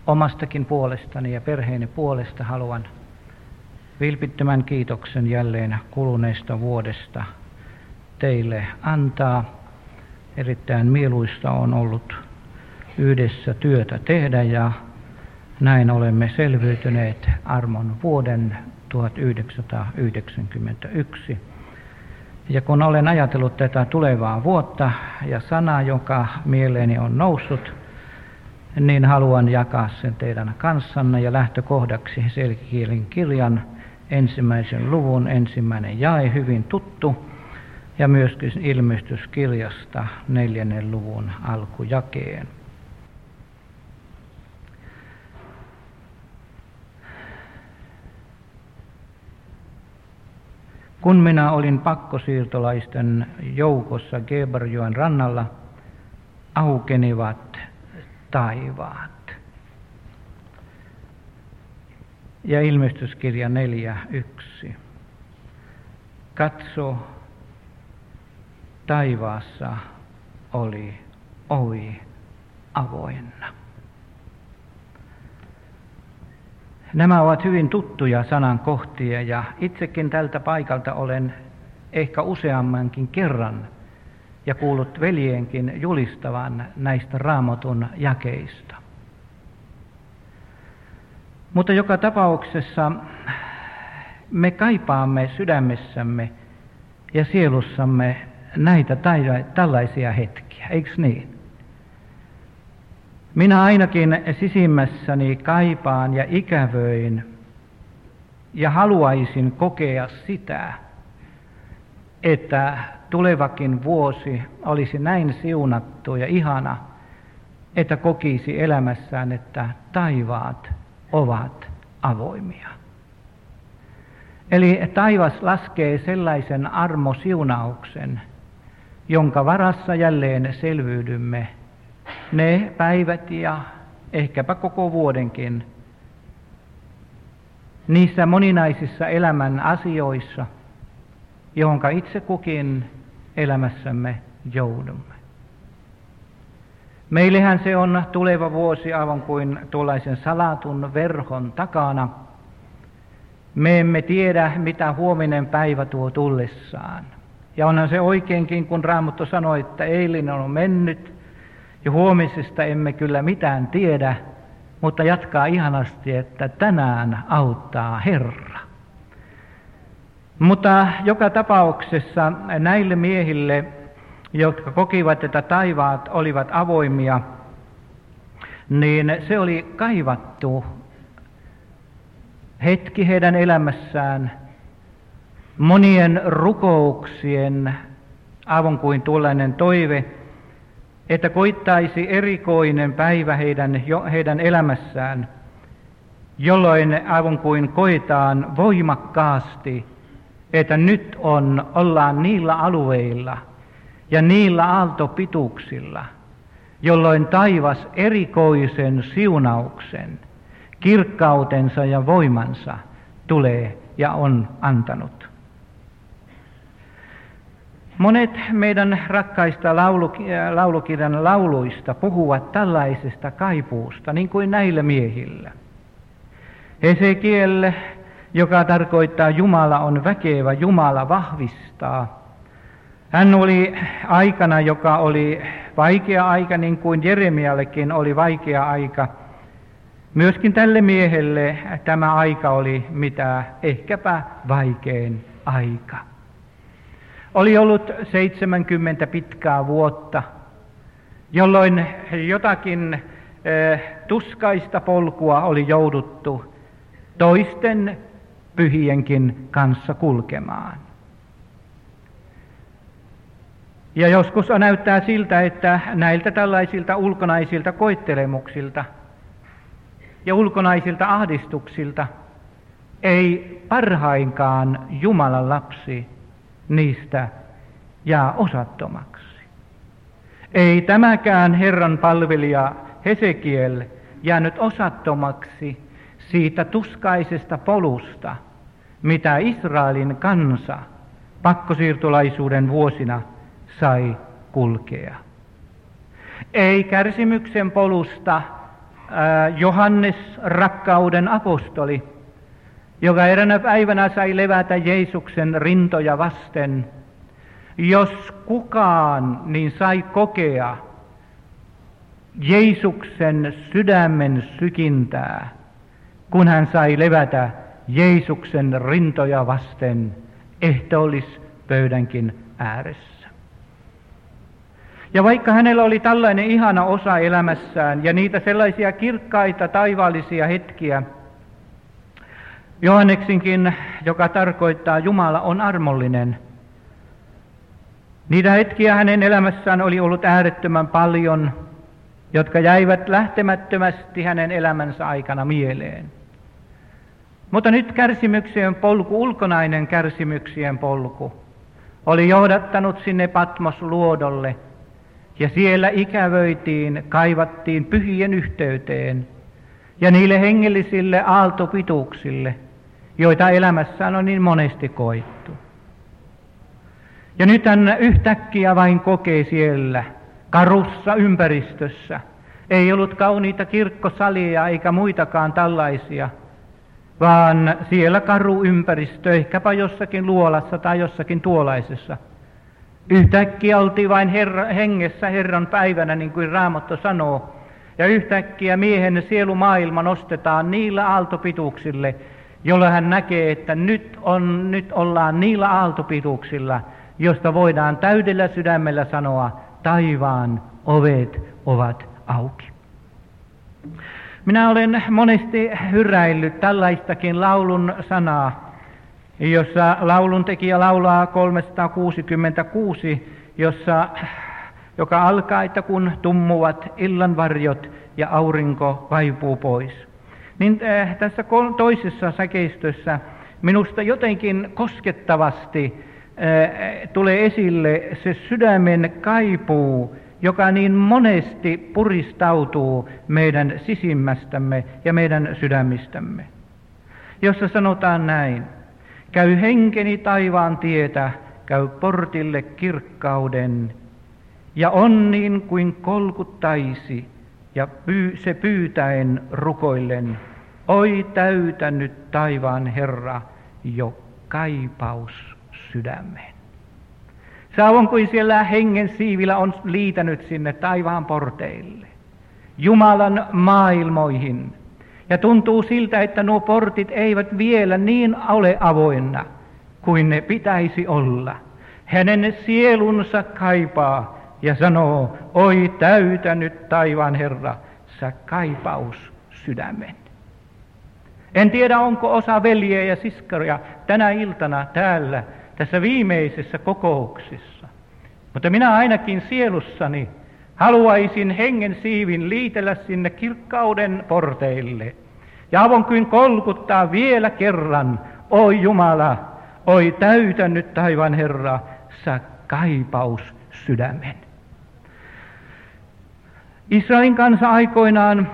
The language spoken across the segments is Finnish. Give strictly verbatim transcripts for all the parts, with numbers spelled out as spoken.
omastakin puolestani ja perheeni puolesta haluan vilpittömän kiitoksen jälleen kuluneesta vuodesta teille antaa. Erittäin mieluista on ollut yhdessä työtä tehdä ja näin olemme selviytyneet armon vuoden tuhatyhdeksänsataayhdeksänkymmentäyksi. Ja kun olen ajatellut tätä tulevaa vuotta ja sanaa, joka mieleeni on noussut, niin haluan jakaa sen teidän kanssanne ja lähtökohdaksi Selkielen kirjan ensimmäisen luvun ensimmäinen jae, hyvin tuttu, ja myöskin ilmestyskirjasta neljännen luvun alkujakeen. Kun minä olin pakkosiirtolaisten joukossa Geberjoen rannalla, aukenivat taivaat. Ja ilmestyskirja neljä yksi. Katso, taivaassa oli ovi avoinna. Nämä ovat hyvin tuttuja sanankohtia ja itsekin tältä paikalta olen ehkä useammankin kerran ja kuullut veljenkin julistavan näistä Raamatun jakeista. Mutta joka tapauksessa me kaipaamme sydämessämme ja sielussamme näitä tällaisia hetkiä, eikö niin? Minä ainakin sisimmässäni kaipaan ja ikävöin ja haluaisin kokea sitä, että tulevakin vuosi olisi näin siunattu ja ihana, että kokisi elämässään, että taivaat ovat avoimia. Eli taivas laskee sellaisen armosiunauksen, jonka varassa jälleen selviydymme ne päivät ja ehkäpä koko vuodenkin niissä moninaisissa elämän asioissa, johonka itse kukin elämässämme joudumme. Meillähän se on tuleva vuosi aivan kuin tuollaisen salatun verhon takana. Me emme tiedä, mitä huominen päivä tuo tullessaan. Ja onhan se oikeinkin, kun Raamattu sanoi, että eilinen on mennyt, ja huomisesta emme kyllä mitään tiedä, mutta jatkaa ihanasti, että tänään auttaa Herra. Mutta joka tapauksessa näille miehille, jotka kokivat, että taivaat olivat avoimia, niin se oli kaivattu hetki heidän elämässään, monien rukouksien, aivan kuin tuollainen toive, että koittaisi erikoinen päivä heidän, heidän elämässään, jolloin aivan kuin koetaan voimakkaasti, että nyt on, ollaan niillä alueilla ja niillä aaltopituuksilla, jolloin taivas erikoisen siunauksen, kirkkautensa ja voimansa tulee ja on antanut. Monet meidän rakkaista laulukirjan lauluista puhuvat tällaisesta kaipuusta, niin kuin näillä miehillä. Hesekiel, joka tarkoittaa Jumala on väkevä, Jumala vahvistaa. Hän oli aikana, joka oli vaikea aika, niin kuin Jeremiallekin oli vaikea aika. Myöskin tälle miehelle tämä aika oli mitä ehkäpä vaikein aika. Oli ollut seitsemänkymmentä pitkää vuotta, jolloin jotakin eh, tuskaista polkua oli jouduttu toisten pyhienkin kanssa kulkemaan. Ja joskus näyttää siltä, että näiltä tällaisilta ulkonaisilta koettelemuksilta ja ulkonaisilta ahdistuksilta ei parhainkaan Jumalan lapsi niistä jää osattomaksi. Ei tämäkään Herran palvelija Hesekiel jäänyt osattomaksi siitä tuskaisesta polusta, mitä Israelin kansa pakkosiirtolaisuuden vuosina sai kulkea. Ei kärsimyksen polusta, Johannes, rakkauden apostoli, joka eräänä päivänä sai levätä Jeesuksen rintoja vasten. Jos kukaan, niin sai kokea Jeesuksen sydämen sykintää, kun hän sai levätä Jeesuksen rintoja vasten ehtoollispöydänkin ääressä. Ja vaikka hänellä oli tällainen ihana osa elämässään ja niitä sellaisia kirkkaita taivaallisia hetkiä, Johanneksinkin, joka tarkoittaa Jumala on armollinen, niitä hetkiä hänen elämässään oli ollut äärettömän paljon, jotka jäivät lähtemättömästi hänen elämänsä aikana mieleen. Mutta nyt kärsimyksien polku, ulkonainen kärsimyksien polku, oli johdattanut sinne Patmos-luodolle, ja siellä ikävöitiin, kaivattiin pyhien yhteyteen ja niille hengellisille aaltopituuksille, joita elämässään on niin monesti koettu. Ja nyt hän yhtäkkiä vain kokee siellä karussa ympäristössä. Ei ollut kauniita kirkkosalia eikä muitakaan tällaisia, vaan siellä karu ympäristö, ehkäpä jossakin luolassa tai jossakin tuolaisessa. Yhtäkkiä oltiin vain herra, hengessä Herran päivänä, niin kuin Raamattu sanoo, ja yhtäkkiä miehen sielumaailma nostetaan niillä aaltopituuksille, jolla hän näkee, että nyt, on, nyt ollaan niillä aaltopituuksilla, josta voidaan täydellä sydämellä sanoa, taivaan ovet ovat auki. Minä olen monesti hyräillyt tällaistakin laulun sanaa, jossa lauluntekijä laulaa kolmesataakuusikymmentäkuusi, jossa, joka alkaa, että kun tummuvat illanvarjot ja aurinko vaipuu pois. Niin äh, tässä toisessa säkeistössä minusta jotenkin koskettavasti äh, tulee esille se sydämen kaipuu, joka niin monesti puristautuu meidän sisimmästämme ja meidän sydämistämme. Jossa sanotaan näin: käy henkeni taivaan tietä, käy portille kirkkauden, ja on niin kuin kolkuttaisi, ja pyy, se pyytäen rukoillen, oi täytä nyt taivaan Herra jo kaipaus sydämeen. Saavon kuin siellä hengen siivillä on liitänyt sinne taivaan porteille, Jumalan maailmoihin. Ja tuntuu siltä, että nuo portit eivät vielä niin ole avoinna kuin ne pitäisi olla. Hänen sielunsa kaipaa ja sanoo, oi täytä nyt taivaan Herra, sä kaipaus sydämen. En tiedä, onko osa veljeä ja siskaria tänä iltana täällä tässä viimeisessä kokouksessa. Mutta minä ainakin sielussani haluaisin hengen siivin liitellä sinne kirkkauden porteille. Ja avon kuin kolkuttaa vielä kerran, oi Jumala, oi täytä nyt taivaan Herra, sä kaipaus sydämen. Israelin kansa aikoinaan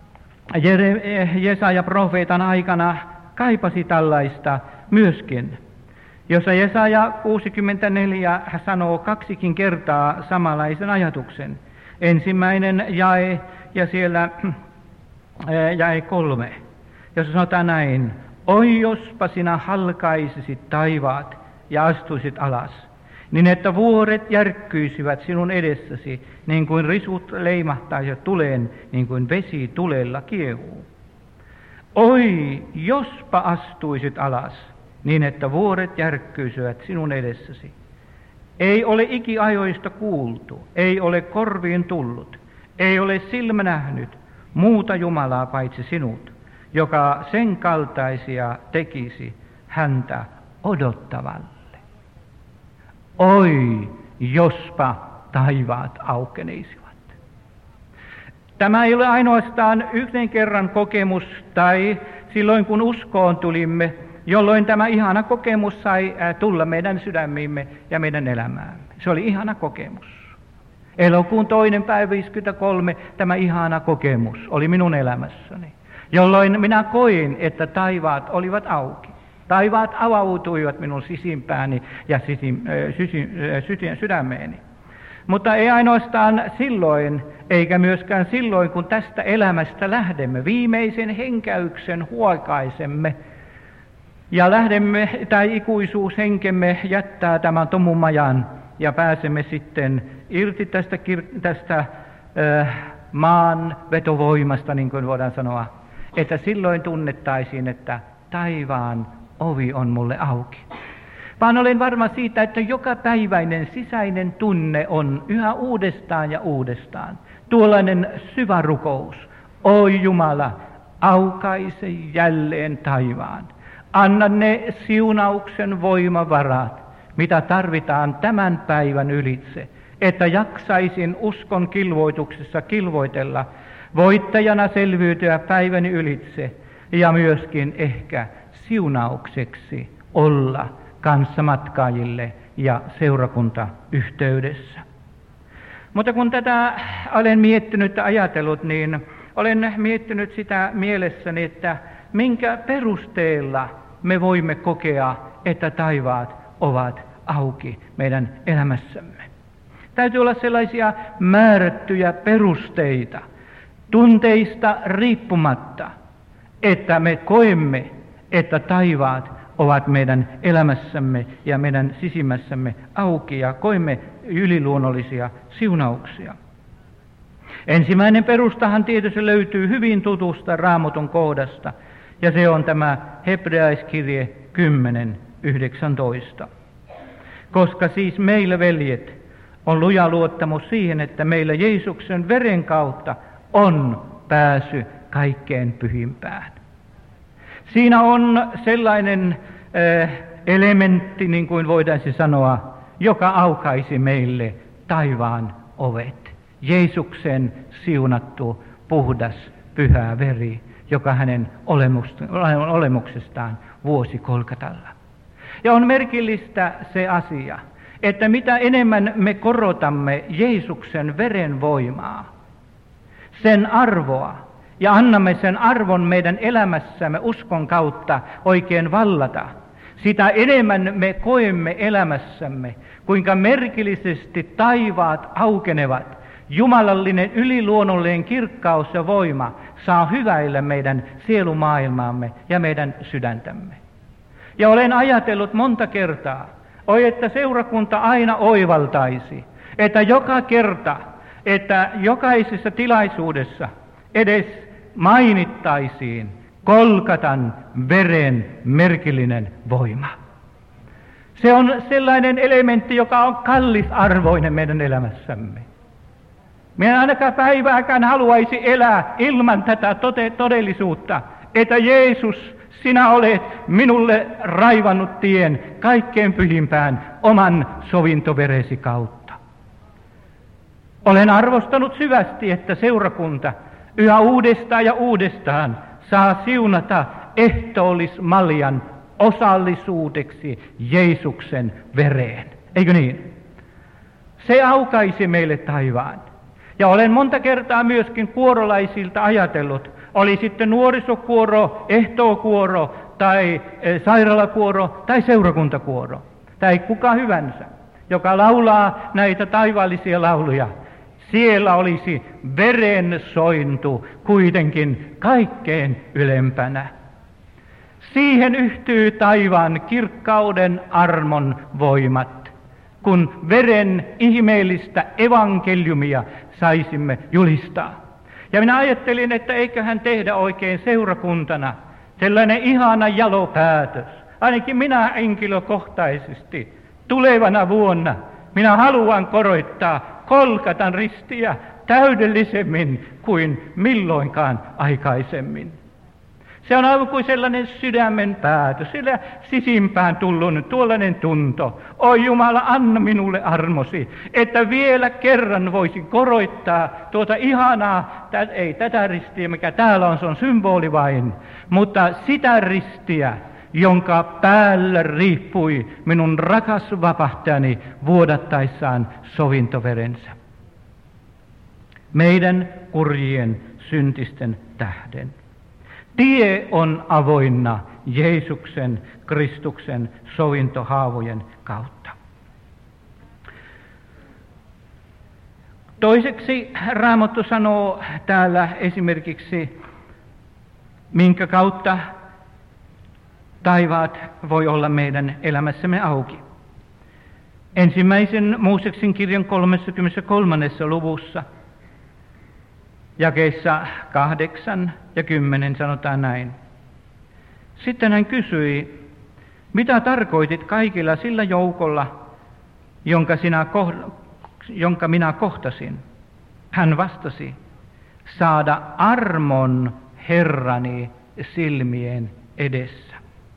Jesaja profeetan aikana kaipasi tällaista myöskin, jossa Jesaja kuusikymmentäneljä sanoo kaksikin kertaa samanlaisen ajatuksen. Ensimmäinen jae ja siellä jae kolme, jossa sanotaan näin: oi jospa sinä halkaisisit taivaat ja astuisit alas, niin että vuoret järkkyisivät sinun edessäsi, niin kuin risut leimahtaisivat tuleen, niin kuin vesi tulella kiehuu. Oi jospa astuisit alas, niin että vuoret järkkyisivät sinun edessäsi. Ei ole ikiajoista kuultu, ei ole korviin tullut, ei ole silmä nähnyt muuta Jumalaa paitsi sinut, joka sen kaltaisia tekisi häntä odottavalle. Oi, jospa taivaat aukenisivat. Tämä ei ole ainoastaan yhden kerran kokemus tai silloin kun uskoon tulimme, jolloin tämä ihana kokemus sai tulla meidän sydämiimme ja meidän elämäämme. Se oli ihana kokemus. Elokuun toinen päivä viisikymmentäkolme tämä ihana kokemus oli minun elämässäni, jolloin minä koin, että taivaat olivat auki. Taivaat avautuivat minun sisimpääni ja sisim, sysim, sysim, sydämeeni. Mutta ei ainoastaan silloin, eikä myöskään silloin, kun tästä elämästä lähdemme, viimeisen henkäyksen huokaisemme, ja lähdemme, tai ikuisuushenkemme jättää tämän tomumajan, ja pääsemme sitten irti tästä, tästä äh, maan vetovoimasta, niin kuin voidaan sanoa, että silloin tunnettaisiin, että taivaan ovi on mulle auki. Vaan olen varma siitä, että jokapäiväinen sisäinen tunne on yhä uudestaan ja uudestaan tuollainen syvä rukous. Oi Jumala, aukaise jälleen taivaan. Anna ne siunauksen voimavarat, mitä tarvitaan tämän päivän ylitse, että jaksaisin uskon kilvoituksessa kilvoitella, voittajana selviytyä päivän ylitse ja myöskin ehkä siunaukseksi olla kanssamatkaajille ja seurakuntayhteydessä. Mutta kun tätä olen miettinyt ja ajatellut, niin olen miettinyt sitä mielessäni, että minkä perusteella me voimme kokea, että taivaat ovat auki meidän elämässämme. Täytyy olla sellaisia määrättyjä perusteita, tunteista riippumatta, että me koemme, että taivaat ovat meidän elämässämme ja meidän sisimmässämme auki ja koemme yliluonnollisia siunauksia. Ensimmäinen perustahan tietysti löytyy hyvin tutusta Raamatun kohdasta, ja se on tämä Hebrealaiskirje kymmenen yhdeksäntoista. Koska siis meillä, veljet, on luja luottamus siihen, että meillä Jeesuksen veren kautta on pääsy kaikkein pyhimpään. Siinä on sellainen äh, elementti, niin kuin voitaisiin sanoa, joka aukaisi meille taivaan ovet. Jeesuksen siunattu, puhdas, pyhä veri, joka hänen olemuksestaan vuosi Kolkatalla. Ja on merkillistä se asia, että mitä enemmän me korotamme Jeesuksen veren voimaa, sen arvoa, ja annamme sen arvon meidän elämässämme uskon kautta oikein vallata, sitä enemmän me koemme elämässämme, kuinka merkillisesti taivaat aukenevat. Jumalallinen yliluonnollinen kirkkaus ja voima saa hyväillä meidän sielumaailmaamme ja meidän sydäntämme. Ja olen ajatellut monta kertaa, oi että seurakunta aina oivaltaisi, että joka kerta, että jokaisessa tilaisuudessa edes mainittaisiin Kolkatan veren merkillinen voima. Se on sellainen elementti, joka on kallisarvoinen meidän elämässämme. Minä ainakaan päivääkään haluaisi elää ilman tätä todellisuutta, että Jeesus, sinä olet minulle raivannut tien kaikkein pyhimpään oman sovintoveresi kautta. Olen arvostanut syvästi, että seurakunta yhä uudestaan ja uudestaan saa siunata ehtoollismaljan osallisuudeksi Jeesuksen vereen. Eikö niin? Se aukaisi meille taivaan. Ja olen monta kertaa myöskin kuorolaisilta ajatellut, oli sitten nuorisokuoro, ehtookuoro tai e, sairaalakuoro tai seurakuntakuoro tai kuka hyvänsä, joka laulaa näitä taivaallisia lauluja. Siellä olisi verensointu kuitenkin kaikkein ylempänä. Siihen yhtyy taivaan kirkkauden armon voimat, kun veren ihmeellistä evankeliumia saisimme julistaa. Ja minä ajattelin, että eiköhän tehdä oikein seurakuntana sellainen ihana jalopäätös. Ainakin minä henkilökohtaisesti tulevana vuonna minä haluan korottaa Kolkatan ristiä täydellisemmin kuin milloinkaan aikaisemmin. Se on aivan kuin sellainen sydämen päätös, sillä sisimpään tullut tuollainen tunto. Oi Jumala, anna minulle armosi, että vielä kerran voisin korottaa tuota ihanaa, ei tätä ristiä, mikä täällä on, se on symboli vain, mutta sitä ristiä, jonka päällä riippui minun rakas vapahtajani vuodattaessaan sovintoverensä. Meidän kurjien syntisten tähden. Tie on avoinna Jeesuksen, Kristuksen sovintohaavojen kautta. Toiseksi Raamattu sanoo täällä esimerkiksi, minkä kautta taivaat voi olla meidän elämässämme auki. Ensimmäisen Mooseksen kirjan kolmaskymmeneskolmas luvussa, jakeissa kahdeksan ja kymmenen sanotaan näin. Sitten hän kysyi, mitä tarkoitit kaikilla sillä joukolla, jonka, sinä, jonka minä kohtasin? Hän vastasi, saada armon Herrani silmien edessä.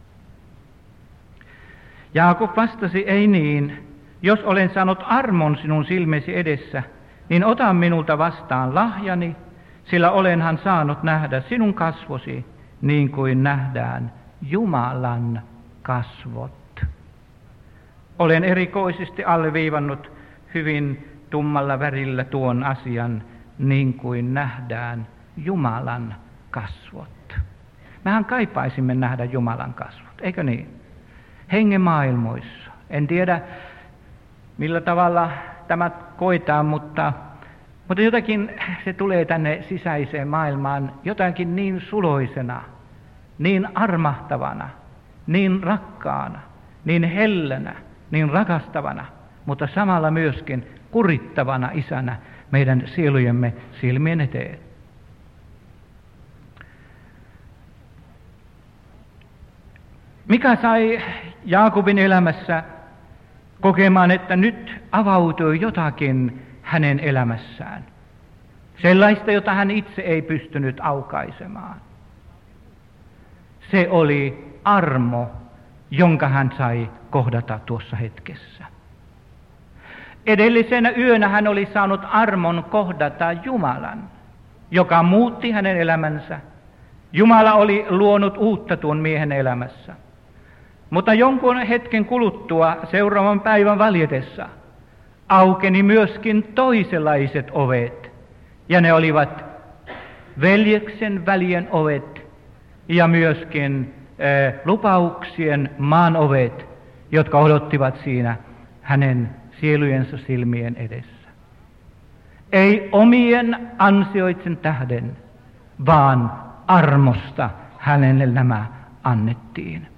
Jaakob vastasi, ei niin, jos olen saanut armon sinun silmesi edessä, niin ota minulta vastaan lahjani, sillä olenhan saanut nähdä sinun kasvosi niin kuin nähdään Jumalan kasvot. Olen erikoisesti alleviivannut hyvin tummalla värillä tuon asian, niin kuin nähdään Jumalan kasvot. Mehän kaipaisimme nähdä Jumalan kasvot, eikö niin? Hengen maailmoissa. En tiedä, millä tavalla tämä koetaan, mutta, mutta jotakin se tulee tänne sisäiseen maailmaan jotakin niin suloisena, niin armahtavana, niin rakkaana, niin hellänä, niin rakastavana, mutta samalla myöskin kurittavana isänä meidän sielujemme silmien eteen. Mikä sai Jaakobin elämässä kokemaan, että nyt avautui jotakin hänen elämässään? Sellaista, jota hän itse ei pystynyt aukaisemaan. Se oli armo, jonka hän sai kohdata tuossa hetkessä. Edellisenä yönä hän oli saanut armon kohdata Jumalan, joka muutti hänen elämänsä. Jumala oli luonut uutta tuon miehen elämässä. Mutta jonkun hetken kuluttua seuraavan päivän valjetessa aukeni myöskin toisenlaiset ovet, ja ne olivat veljeksen välien ovet ja myöskin äh, lupauksien maan ovet, jotka odottivat siinä hänen sielujensa silmien edessä. Ei omien ansioitsen tähden, vaan armosta hänelle nämä annettiin.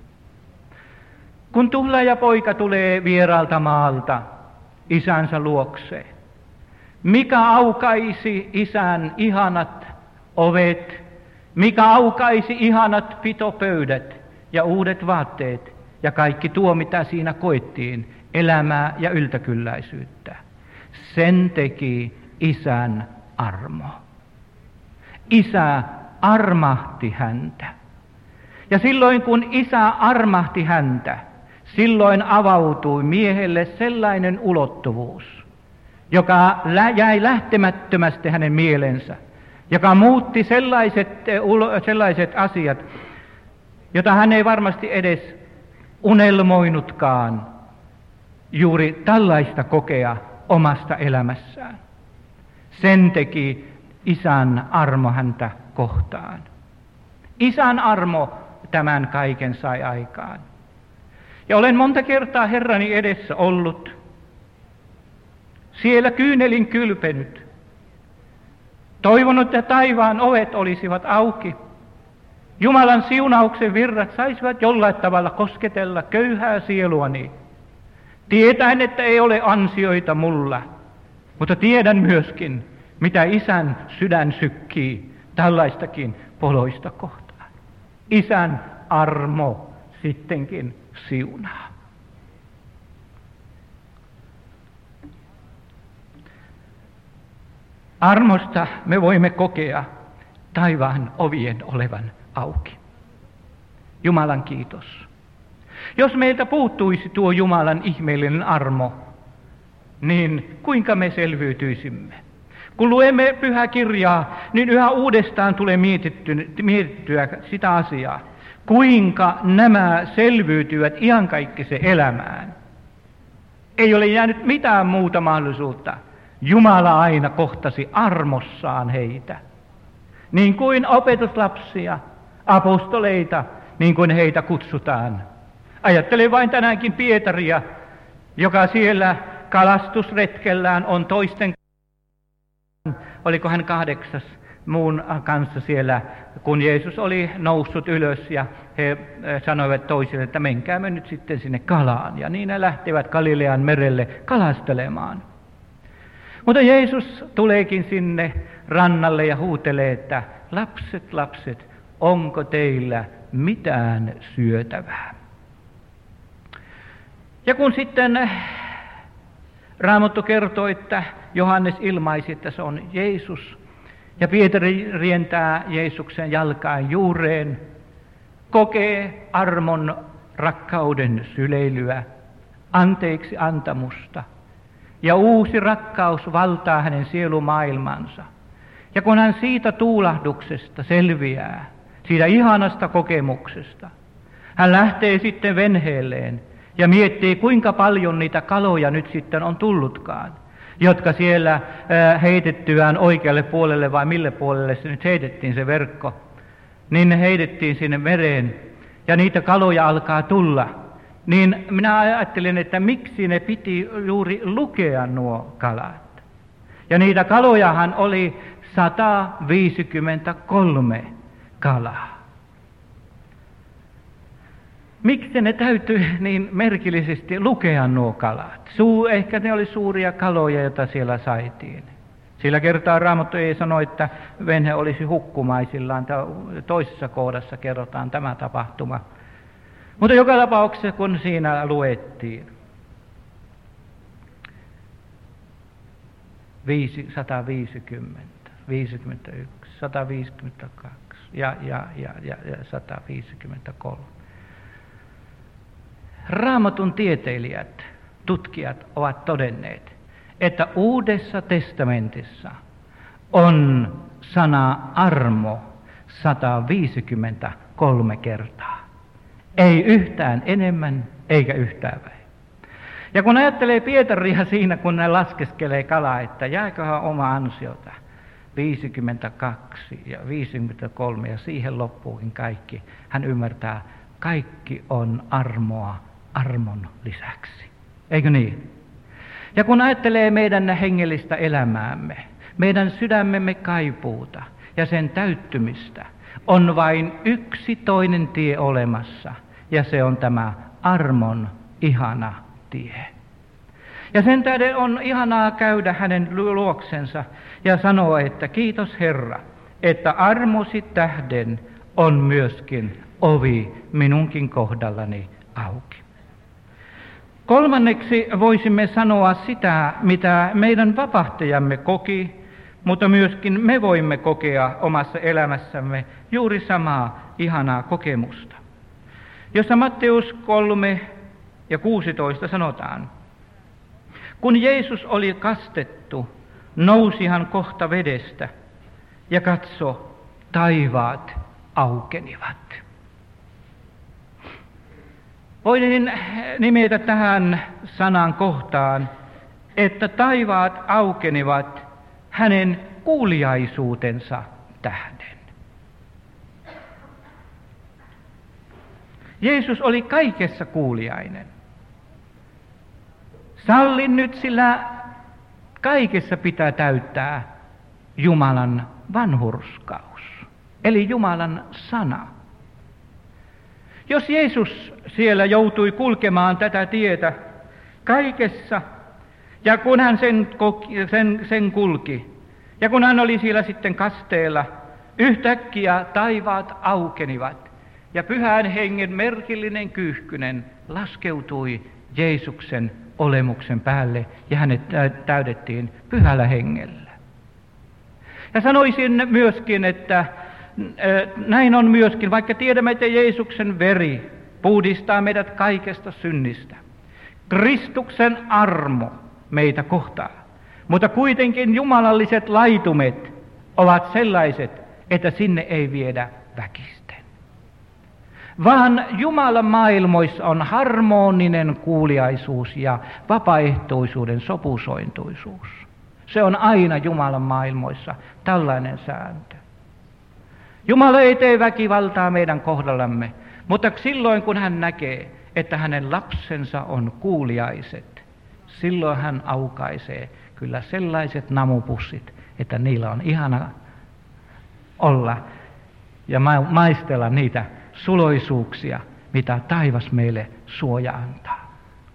Kun tuhlaajapoika tulee vieraalta maalta isänsä luokse, mikä aukaisi isän ihanat ovet, mikä aukaisi ihanat pitopöydät ja uudet vaatteet ja kaikki tuo, mitä siinä koettiin, elämää ja yltäkylläisyyttä. Sen teki isän armo. Isä armahti häntä. Ja silloin kun isä armahti häntä, silloin avautui miehelle sellainen ulottuvuus, joka jäi lähtemättömästi hänen mielensä, joka muutti sellaiset, sellaiset asiat, jota hän ei varmasti edes unelmoinutkaan juuri tällaista kokea omasta elämässään. Sen teki isän armo häntä kohtaan. Isän armo tämän kaiken sai aikaan. Ja olen monta kertaa Herrani edessä ollut, siellä kyynelin kylpenyt, toivonut, että taivaan ovet olisivat auki. Jumalan siunauksen virrat saisivat jollain tavalla kosketella köyhää sieluani. Tietäen, että ei ole ansioita mulla, mutta tiedän myöskin, mitä isän sydän sykkii tällaistakin poloista kohtaan. Isän armo sittenkin siunaa. Armosta me voimme kokea taivaan ovien olevan auki. Jumalan kiitos. Jos meiltä puuttuisi tuo Jumalan ihmeellinen armo, niin kuinka me selviytyisimme? Kun luemme pyhää kirjaa, niin yhä uudestaan tulee mietittyä sitä asiaa, kuinka nämä selviytyvät iankaikkiseen elämään. Ei ole jäänyt mitään muuta mahdollisuutta. Jumala aina kohtasi armossaan heitä. Niin kuin opetuslapsia, apostoleita, niin kuin heitä kutsutaan. Ajattele vain tänäänkin Pietaria, joka siellä kalastusretkellään on toisten oliko hän kahdeksas muun kanssa siellä, kun Jeesus oli noussut ylös ja he sanoivat toisille, että menkäämme nyt sitten sinne kalaan. Ja niin ne lähtevät Galilean merelle kalastelemaan. Mutta Jeesus tuleekin sinne rannalle ja huutelee, että lapset, lapset, onko teillä mitään syötävää? Ja kun sitten Raamattu kertoo, että Johannes ilmaisi, että se on Jeesus, ja Pietari rientää Jeesuksen jalkaan juureen, kokee armon rakkauden syleilyä, anteeksi antamusta, ja uusi rakkaus valtaa hänen sielumaailmansa. Ja kun hän siitä tuulahduksesta selviää, siitä ihanasta kokemuksesta, hän lähtee sitten venheelleen ja miettii, kuinka paljon niitä kaloja nyt sitten on tullutkaan, jotka siellä heitettyään oikealle puolelle vai mille puolelle se nyt heitettiin se verkko, niin ne heitettiin sinne mereen ja niitä kaloja alkaa tulla. Niin minä ajattelin, että miksi ne piti juuri lukea nuo kalat. Ja niitä kalojahan oli sata viisikymmentäkolme kalaa. Miksi ne täytyy niin merkillisesti lukea nuo kalat? Suu, ehkä ne oli suuria kaloja, joita siellä saitiin. Sillä kertaa Raamattu ei sano, että venhe olisi hukkumaisillaan. Toisessa kohdassa kerrotaan tämä tapahtuma. Mutta joka tapauksessa, kun siinä luettiin, sata viisikymmentä, viisikymmentäyksi, sata viisikymmentäkaksi ja, ja, ja, ja, ja sata viisikymmentäkolme. Raamatun tieteilijät, tutkijat ovat todenneet, että Uudessa testamentissa on sana armo sata viisikymmentäkolme kertaa. Ei yhtään enemmän eikä yhtään vähemmän. Ja kun ajattelee Pietaria siinä, kun hän laskeskelee kalaa, että jääköhän oma ansiota, viisikymmentäkaksi ja viisikymmentäkolme ja siihen loppuukin kaikki. Hän ymmärtää, kaikki on armoa armon lisäksi. Eikö niin? Ja kun ajattelee meidän hengellistä elämäämme, meidän sydämemme kaipuuta ja sen täyttymistä, on vain yksi toinen tie olemassa, ja se on tämä armon ihana tie. Ja sen tähden on ihanaa käydä hänen luoksensa ja sanoa, että kiitos Herra, että armosi tähden on myöskin ovi minunkin kohdallani auki. Kolmanneksi voisimme sanoa sitä, mitä meidän vapahtajamme koki, mutta myöskin me voimme kokea omassa elämässämme juuri samaa ihanaa kokemusta. Jossa Matteus kolme ja kuusitoista sanotaan, kun Jeesus oli kastettu, nousi hän kohta vedestä ja katso, taivaat aukenivat. Voin nimetä tähän sanan kohtaan, että taivaat aukenivat hänen kuuliaisuutensa tähden. Jeesus oli kaikessa kuuliainen. Sallin nyt, sillä kaikessa pitää täyttää Jumalan vanhurskaus, eli Jumalan sana. Jos Jeesus siellä joutui kulkemaan tätä tietä kaikessa, ja kun hän sen, sen, sen kulki, ja kun hän oli siellä sitten kasteella, yhtäkkiä taivaat aukenivat, ja pyhän hengen merkillinen kyyhkynen laskeutui Jeesuksen olemuksen päälle, ja hänet täydettiin pyhällä hengellä. Ja sanoisin myöskin, että näin on myöskin, vaikka tiedämme, että Jeesuksen veri puhdistaa meidät kaikesta synnistä. Kristuksen armo meitä kohtaa, mutta kuitenkin jumalalliset laitumet ovat sellaiset, että sinne ei viedä väkisten. Vaan Jumalan maailmoissa on harmoninen kuuliaisuus ja vapaaehtoisuuden sopusointuisuus. Se on aina Jumalan maailmoissa tällainen sääntö. Jumala ei tee väkivaltaa meidän kohdallamme, mutta silloin kun hän näkee, että hänen lapsensa on kuuliaiset, silloin hän aukaisee kyllä sellaiset namupussit, että niillä on ihana olla ja maistella niitä suloisuuksia, mitä taivas meille suoja antaa.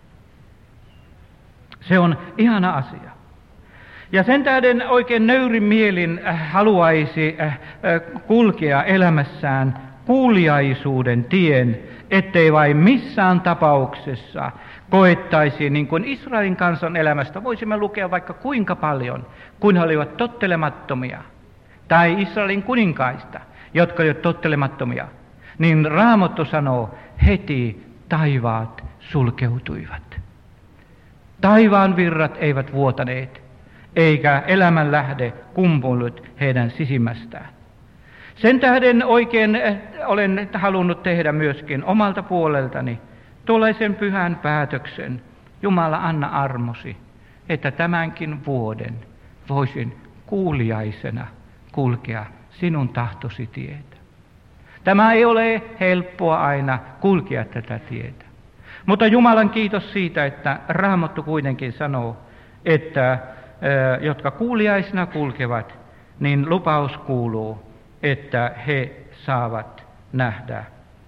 Se on ihana asia. Ja sen tähden oikein nöyrin mielin haluaisi kulkea elämässään kuuliaisuuden tien, ettei vain missään tapauksessa koettaisi, niin kuin Israelin kansan elämästä voisimme lukea vaikka kuinka paljon, kun he olivat tottelemattomia, tai Israelin kuninkaista, jotka olivat tottelemattomia, niin Raamattu sanoo, heti taivaat sulkeutuivat. Taivaan virrat eivät vuotaneet, eikä elämän lähde kumpunut heidän sisimmästään. Sen tähden oikein olen halunnut tehdä myöskin omalta puoleltani tuollaisen pyhän päätöksen. Jumala, anna armosi, että tämänkin vuoden voisin kuuliaisena kulkea sinun tahtosi tietä. Tämä ei ole helppoa aina kulkea tätä tietä. Mutta Jumalan kiitos siitä, että Raamattu kuitenkin sanoo, että jotka kuuliaisina kulkevat, niin lupaus kuuluu, että he saavat nähdä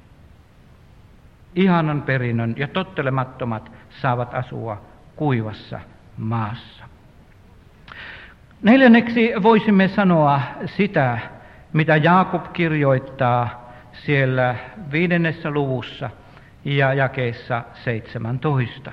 ihanan perinnön ja tottelemattomat saavat asua kuivassa maassa. Neljänneksi voisimme sanoa sitä, mitä Jaakob kirjoittaa siellä viidennessä luvussa ja jakeessa seitsemäntoista.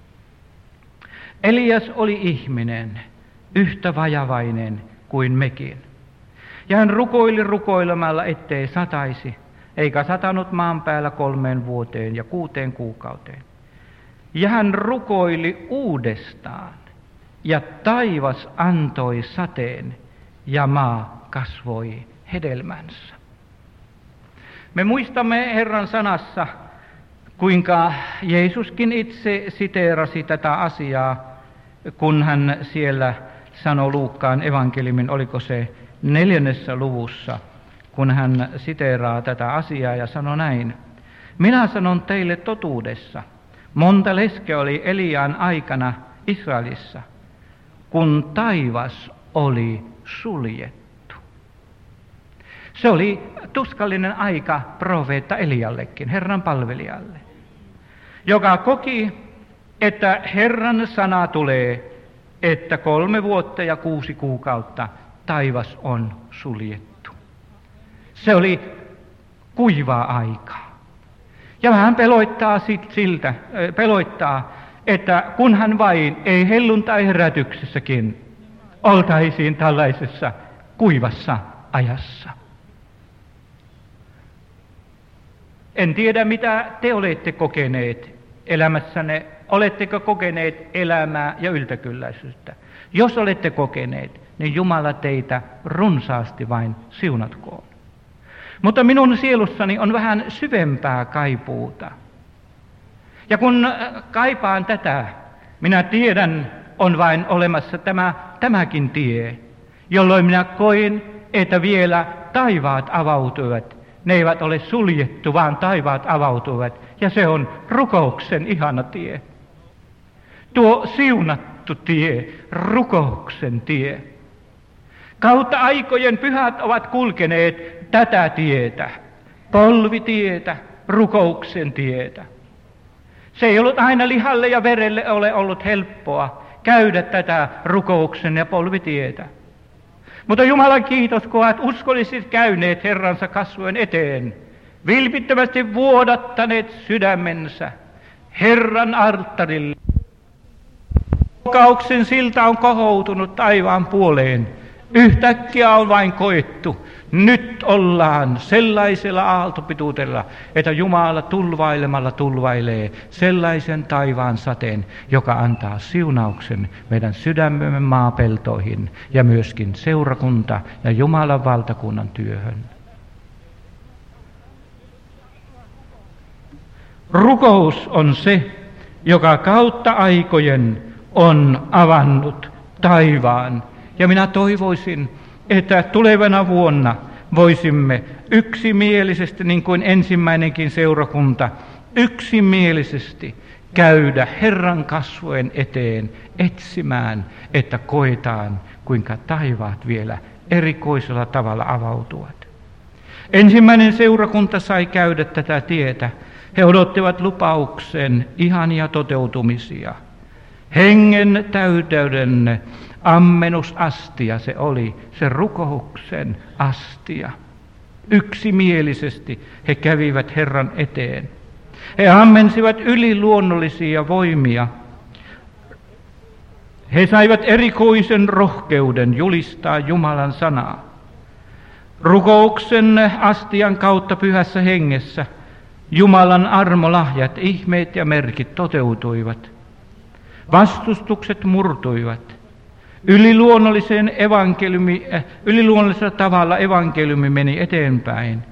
Elias oli ihminen, yhtä vajavainen kuin mekin. Ja hän rukoili rukoilemalla, ettei sataisi, eikä satanut maan päällä kolmeen vuoteen ja kuuteen kuukauteen. Ja hän rukoili uudestaan, ja taivas antoi sateen, ja maa kasvoi hedelmänsä. Me muistamme Herran sanassa, kuinka Jeesuskin itse siteerasi tätä asiaa, kun hän siellä sanoi Luukkaan evankeliumin, oliko se neljännessä luvussa, kun hän siteeraa tätä asiaa ja sanoi näin. Minä sanon teille totuudessa, monta leskeä oli Eliaan aikana Israelissa, kun taivas oli suljettu. Se oli tuskallinen aika profeetta Eliallekin, Herran palvelijalle, joka koki, että Herran sana tulee, että kolme vuotta ja kuusi kuukautta taivas on suljettu. Se oli kuivaa aikaa. Ja vähän pelottaa siltä, pelottaa, että kunhan vain ei helluntai herätyksessäkin oltaisiin tällaisessa kuivassa ajassa. En tiedä, mitä te olette kokeneet elämässänne. Oletteko kokeneet elämää ja yltäkylläisyyttä? Jos olette kokeneet, niin Jumala teitä runsaasti vain siunatkoon. Mutta minun sielussani on vähän syvempää kaipuuta. Ja kun kaipaan tätä, minä tiedän, on vain olemassa tämä, tämäkin tie, jolloin minä koin, että vielä taivaat avautuivat. Ne eivät ole suljettu, vaan taivaat avautuivat, ja se on rukouksen ihana tie. Tuo siunattu tie, rukouksen tie. Kautta aikojen pyhät ovat kulkeneet tätä tietä, polvitietä, rukouksen tietä. Se ei ollut aina lihalle ja verelle ole ollut helppoa käydä tätä rukouksen ja polvitietä. Mutta Jumalan kiitos, kun ovat uskolliset käyneet Herransa kasvojen eteen, vilpittömästi vuodattaneet sydämensä Herran alttarille. Rukouksen silta on kohoutunut taivaan puoleen. Yhtäkkiä on vain koettu. Nyt ollaan sellaisella aaltopituudella, että Jumala tulvailemalla tulvailee sellaisen taivaan sateen, joka antaa siunauksen meidän sydämemme maapeltoihin ja myöskin seurakunta ja Jumalan valtakunnan työhön. Rukous on se, joka kautta aikojen on avannut taivaan. Ja minä toivoisin, että tulevana vuonna voisimme yksimielisesti, niin kuin ensimmäinenkin seurakunta, yksimielisesti käydä Herran kasvojen eteen etsimään, että koetaan, kuinka taivaat vielä erikoisella tavalla avautuvat. Ensimmäinen seurakunta sai käydä tätä tietä. He odottivat lupauksen ihania toteutumisia. Hengen täyteyden ammenusastia se oli, se rukouksen astia. Yksimielisesti he kävivät Herran eteen. He ammensivat yliluonnollisia voimia. He saivat erikoisen rohkeuden julistaa Jumalan sanaa. Rukouksen astian kautta pyhässä hengessä Jumalan armolahjat, ihmeet ja merkit toteutuivat. Vastustukset murtuivat. Yliluonnollisen evankeliumi, äh, yliluonnollisella tavalla evankeliumi meni eteenpäin.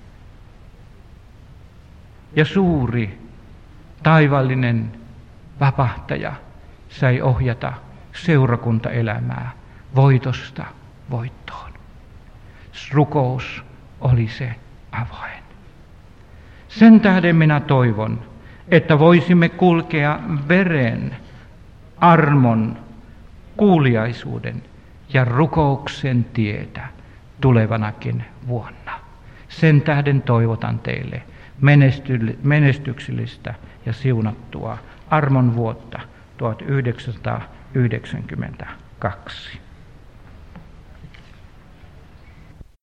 Ja suuri taivallinen vapahtaja sai ohjata seurakuntaelämää voitosta voittoon. Rukous oli se avain. Sen tähden minä toivon, että voisimme kulkea veren, armon, kuuliaisuuden ja rukouksen tietä tulevanakin vuonna. Sen tähden toivotan teille menestyksellistä ja siunattua armon vuotta tuhatyhdeksänsataayhdeksänkymmentäkaksi.